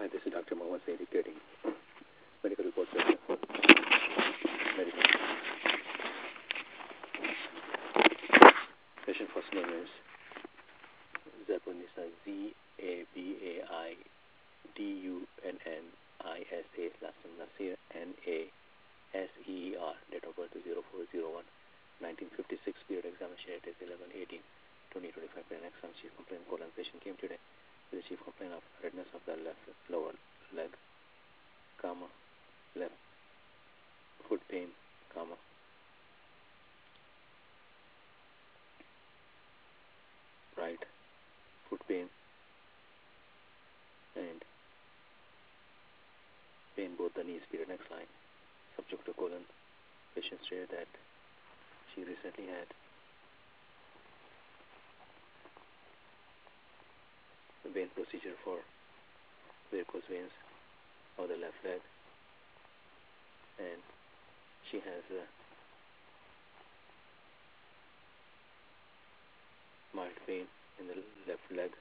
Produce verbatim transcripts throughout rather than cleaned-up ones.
Hi, this is Doctor Mohammed Saini getting medical report session for medical. Patient first name is Zabunisa, Z A B A I D U N N I S A, last name Nasir, N A S E E R, date of birth is zero four zero one nineteen fifty-six, period examination date is eleven eighteen twenty twenty-five, period exam. Chief complaint colon. Patient came today with a chief complaint of redness of the left lower leg, comma, left foot pain, comma, right foot pain, and pain both the knees, period. Next line. Subject to colon. Patient stated that she recently had a vein procedure for varicose veins of the left leg, and she has a mild pain in the left leg.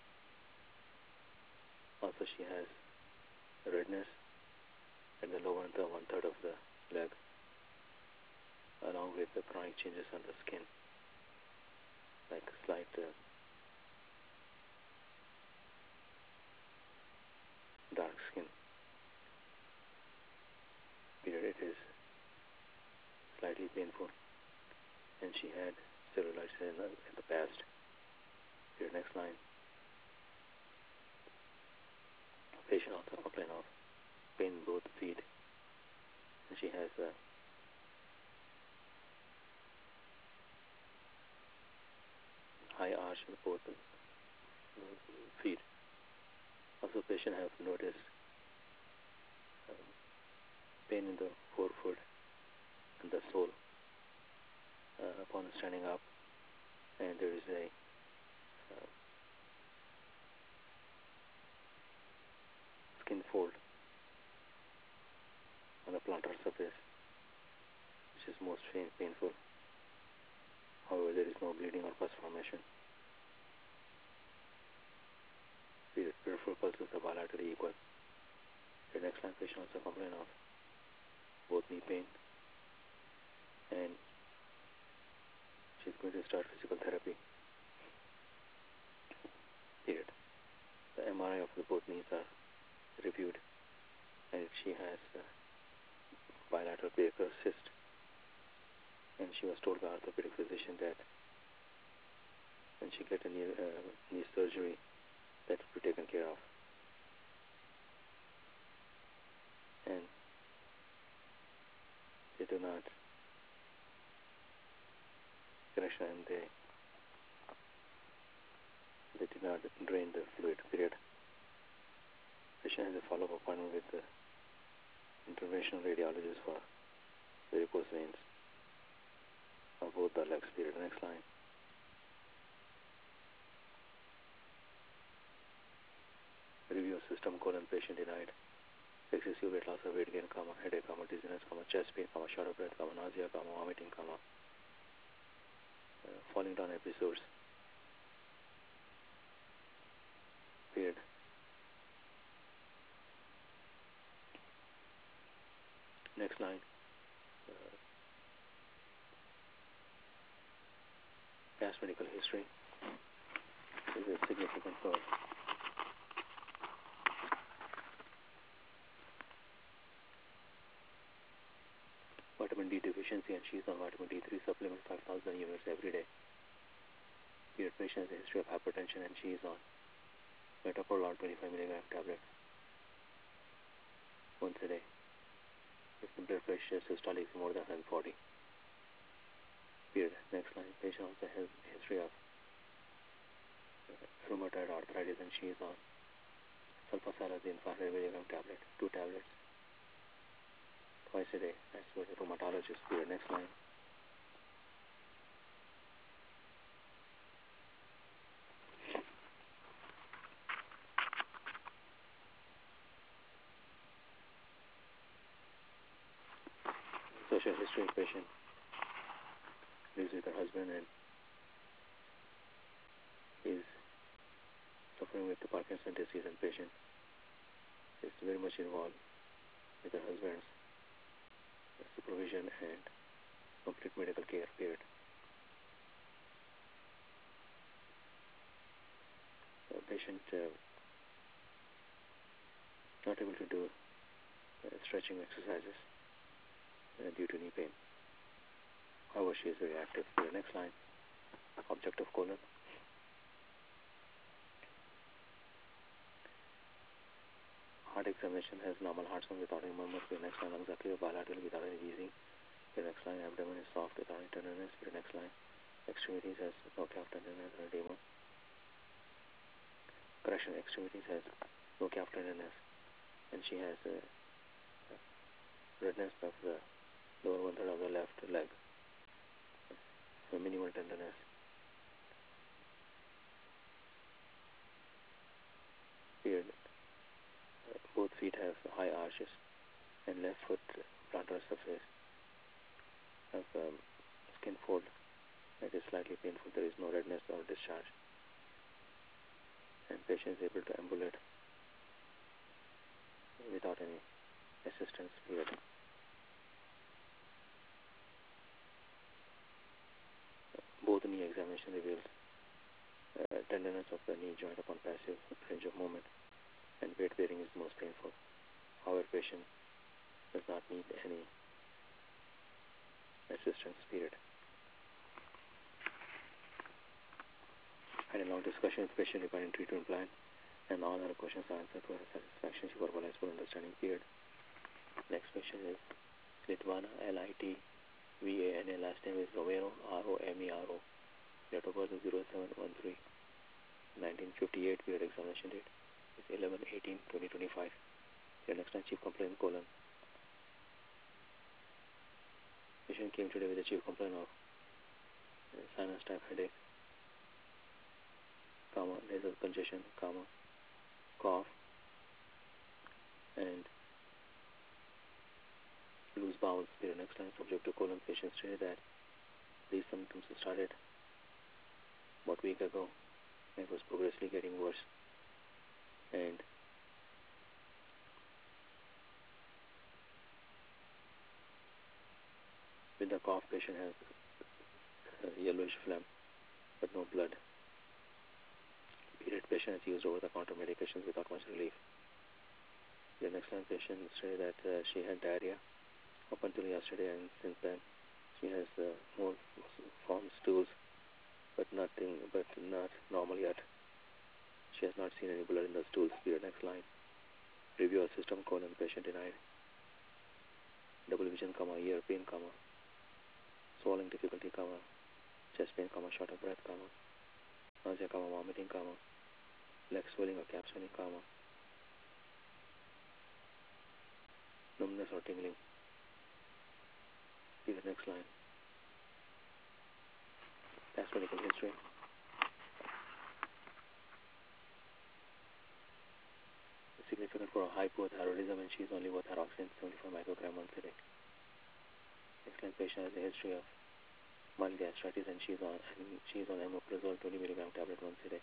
Also, she has redness at the lower and the one third of the leg, along with the chronic changes on the skin, like slight uh, dark skin. Period. It is slightly painful, and she had cellulitis in the, in the past. Period. Next line. Patient also complained of pain in both feet, and she has a high arch in both uh, feet. Also, patient have noticed um, pain in the forefoot and the sole uh, upon standing up, and there is a uh, skin fold on the plantar surface, which is most pain painful. However, there is no bleeding or pus formation. Period. Peripheral pulses are bilaterally equal. The next line. Patient also complained of both knee pain, and she's going to start physical therapy. Period. The M R I of the both knees are reviewed, and she has a bilateral Baker cyst, and she was told by orthopedic physician that when she get a knee, uh, knee surgery, that will be taken care of. And they do not connection, and they they did not drain the fluid. Period. Patient has a follow-up appointment with the interventional radiologist for varicose veins of both the legs. Period. Next line. Review of system colon. Patient denied excessive weight loss or weight gain, comma, headache, comma, dizziness, comma, chest pain, comma, short of breath, comma, nausea, comma, vomiting, comma, uh, falling down episodes. Period. Next line. Uh, past medical history is a significant for vitamin D deficiency, and she is on vitamin D three supplement five thousand units every day. Period. Patient has a history of hypertension, and she is on metoprolol twenty-five milligram tablet once a day. If the blood pressure systolic is more than one forty. Period. Next line. Patient also has a history of uh, rheumatoid arthritis, and she is on sulfasalazine five hundred milligram tablet, two tablets twice a day, as per the rheumatologist. Period. Next line. Social history. Patient lives with her husband and is suffering with the Parkinson disease, and patient is very much involved with her husband's supervision and complete medical care period. The patient uh, not able to do uh, stretching exercises uh, due to knee pain. However, she is very active. The next line, objective colon. Heart examination has normal heart sound without any murmur. The next line, lungs are clear, bilateral without any wheezing. The next line, abdomen is soft without any tenderness. The next line, extremities has no calf tenderness or edema. Correction, extremities has no calf tenderness, and she has uh, redness of the lower one third of the left leg, a minimal tenderness. Beard. Uh, both feet have high arches, and left foot plantar surface have um, skin fold that is slightly painful. There is no redness or discharge, and patient is able to ambulate without any assistance. Period. Both knee examination reveals uh, tenderness of the knee joint upon passive range of movement, and weight bearing is most painful. However, patient does not need any assistance. Period. I had a long discussion with patient regarding treatment plan, and all her questions are answered to her satisfaction. She verbalized full understanding. Period. Next question is Litvana, L I T V A N A. Last name is Romero, R O M E R O. Date of birth is zero seven one three nineteen fifty-eight. Period. Examination date is eleven eighteen twenty twenty-five. Period. Next time, chief complaint colon. Patient came today with a chief complaint of sinus type headache, comma, nasal congestion, comma, cough, and loose bowels. Period. Next line, subject to colon. Patient stated that these symptoms started about a week ago and was progressively getting worse. And with the cough, patient has uh, yellowish phlegm but no blood. Period. Patient has used over-the-counter medications without much relief. The next line, patient stated that uh, she had diarrhea up until yesterday, and since then she has uh, more formed stools, but nothing, but not normal yet. She has not seen any blood in the stools. Period. Next line, review of system colon. Patient denied double vision, comma, ear pain, comma, swallowing difficulty, comma, chest pain, comma, short of breath, comma, nausea, comma, vomiting, comma, leg swelling or calf swelling, comma, numbness or tingling. Period. Next line, past medical history. Significant for hypothyroidism, and she is on levothyroxine seventy-five microgram once a day. Next line, patient has a history of mild gastritis, and she is on and she is on omeprazole twenty milligram tablet once a day.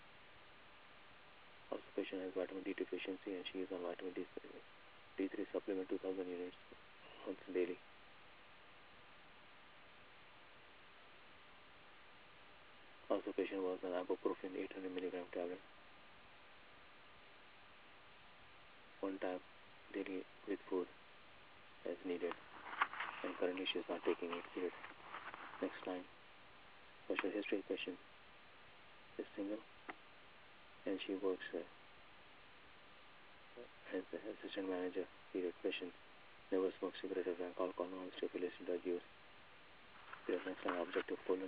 Also, patient has vitamin D deficiency, and she is on vitamin D, D three supplement two thousand units once daily. Also, patient was on ibuprofen eight hundred milligram tablet one time daily with food as needed, and currently she is not taking it. Period. Next line, social history. Patient is single, and she works uh, as the assistant manager. Period. Patient never smokes cigarette or drank alcohol, no stipulation drug use. Period. Next line, objective colon.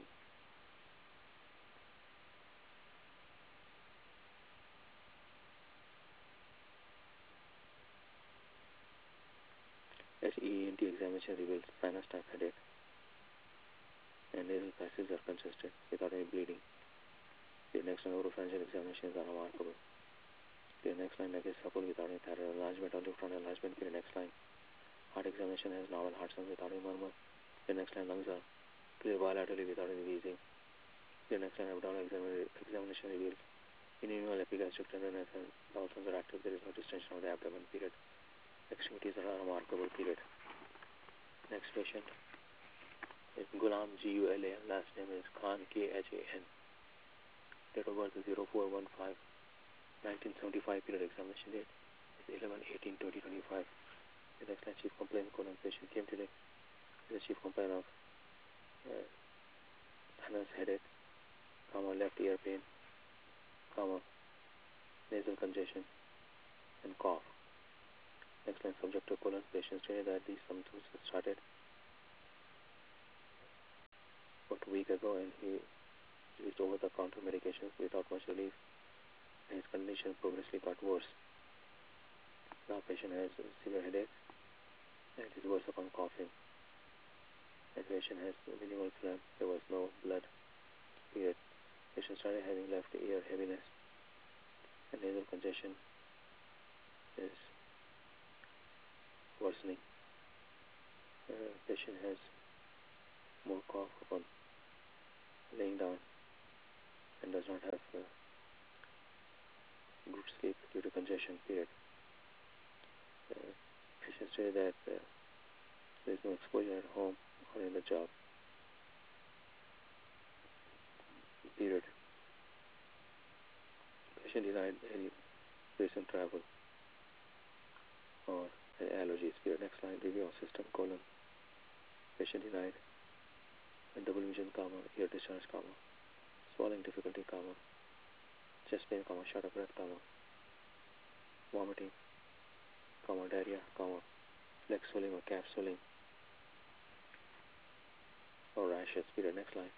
S E E N T examination reveals sinus type headache, and nasal passages are congested without any bleeding. The next line, oropharyngeal examination is unremarkable. The next line, neck is supple without any thyroid enlargement or lymph node enlargement. The next line, heart examination has normal heart sound without any murmur. The next line, lungs are clear bilaterally without any wheezing. The next line, abdominal examination reveals Inguinal epigastric tenderness and bowel sounds are active. There is no distension of the abdomen. Period. Extremities are a remarkable. Period. Next patient is Gulam, G U L A M. Last name is Khan, K H A N. Date of birth is zero four one five nineteen seventy-five. Period. Examination date is eleven eighteen twenty twenty-five. The next line, chief complaint colon. Patient came today with a chief complaint of uh, sinus headache, comma, left ear pain, comma, nasal congestion, and cough. Next line, subject to colon. Patient stated that these symptoms started about a week ago and he used over-the-counter medications without much relief, and his condition progressively got worse. Now patient has a severe headache and it is worse upon coughing. The patient has minimal phlegm. There was no blood. Period. Patient started having left ear heaviness and nasal congestion is worsening. Uh, patient has more cough upon laying down and does not have uh, good sleep due to congestion. Period. Uh, patient stated that uh, there is no exposure at home or in the job. Period. Patient denied any recent travel or allergies. Period. Next line, review of system colon. Patient denied and double vision, comma, ear discharge, comma, swallowing difficulty, comma, chest pain, comma, short of breath, comma, vomiting, comma, diarrhea, comma, leg swelling or calf swelling, or rashes. Period. Next line.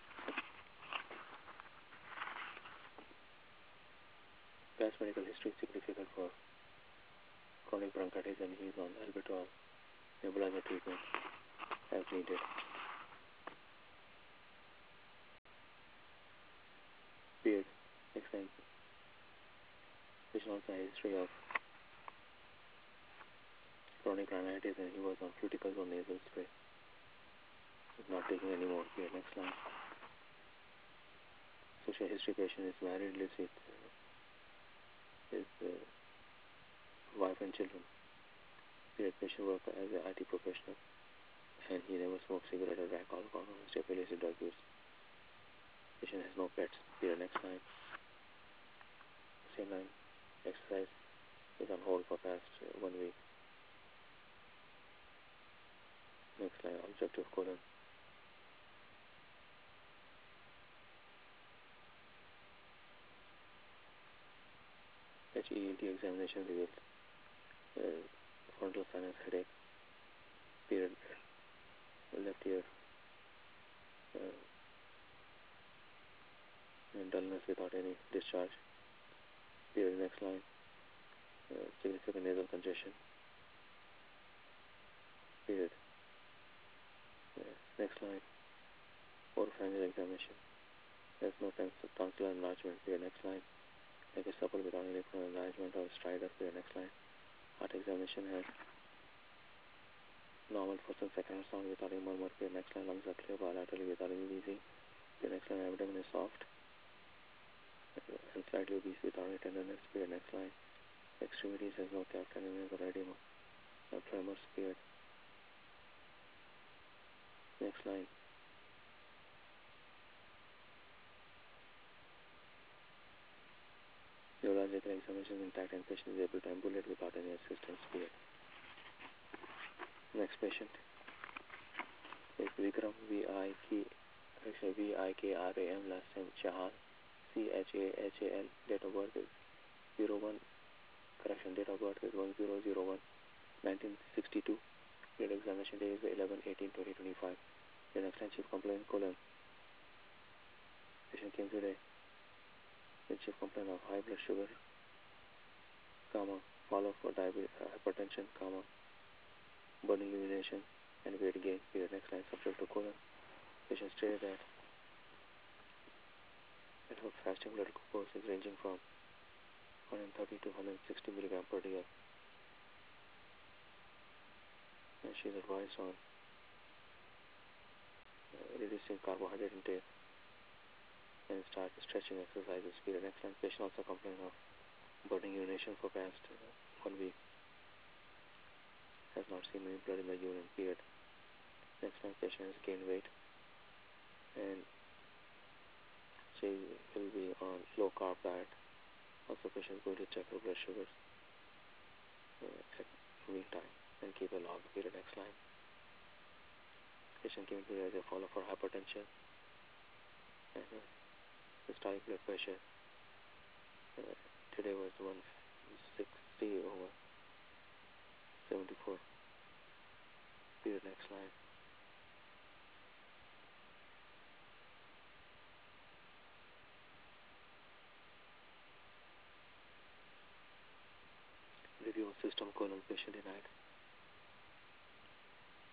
Past medical history is significant for chronic bronchitis and he is on albuterol nebulizer treatment as needed. Period. Next line. Patient also has a history of chronic rhinitis and he was on fluticasone nasal spray. He's not taking any more. Period. Next line. Social history patient is married, lives with uh, his uh, wife and children. Period. Patient work as an I T professional and he never smoked cigarette or drank alcohol or step illicit drug use. Patient has no pets. Period. Next line. Same line. Exercise is on hold for past uh, one week. Next line. Objective colon. H E L T examination reveals uh, frontal sinus headache. Period. Left ear uh, dullness without any discharge. Period. Next line. Uh, significant nasal congestion. Period. Uh, next line. Oropharyngeal examination. There's no tonsillar enlargement. Period. Next line. Neck is supple without any enlargement or stridor. Period. Next line. Heart examination has normal first and second sound without any murmur. Period. Next line. Lungs are clear bilaterally without any wheezing. Period. Next line. Abdomen is soft and slightly obese without any tenderness. Period. Next line. Extremities has no calf tenderness or edema or tremors. Period. Next line. Neurological examination is intact and patient is able to ambulate without any assistance. Period. Next patient is Vikram, V I K, actually V I K R A M, last name Chahal, C H A H A L, date of birth is zero one, correction, date of birth is one zero zero one nineteen sixty-two. Period. Examination day is eleven eighteen twenty twenty-five. The next line, chief complaint colon. Patient came today with chief complaint of high blood sugar, comma, follow for diabetes, uh, hypertension, comma, burning urination, and weight gain. Period. Next line, subject to colon. Patient stated that at her fasting blood glucose is ranging from one thirty to one sixty milligram per D L. And she is advised on uh, reducing carbohydrate intake and start stretching exercises. Period. Next line. Patient also complained of burning urination for past uh, one week. Has not seen any blood in the urine. Period. Next line. Patient has gained weight and she will be on low carb diet. Also, patient is going to check her blood sugars uh, at meantime and keep a log. Period. Next line. Patient came to as a follow for hypertension and uh, systolic blood pressure. Uh, today was one sixty over seventy-four. Period. Next line. Review of system colon patient denied.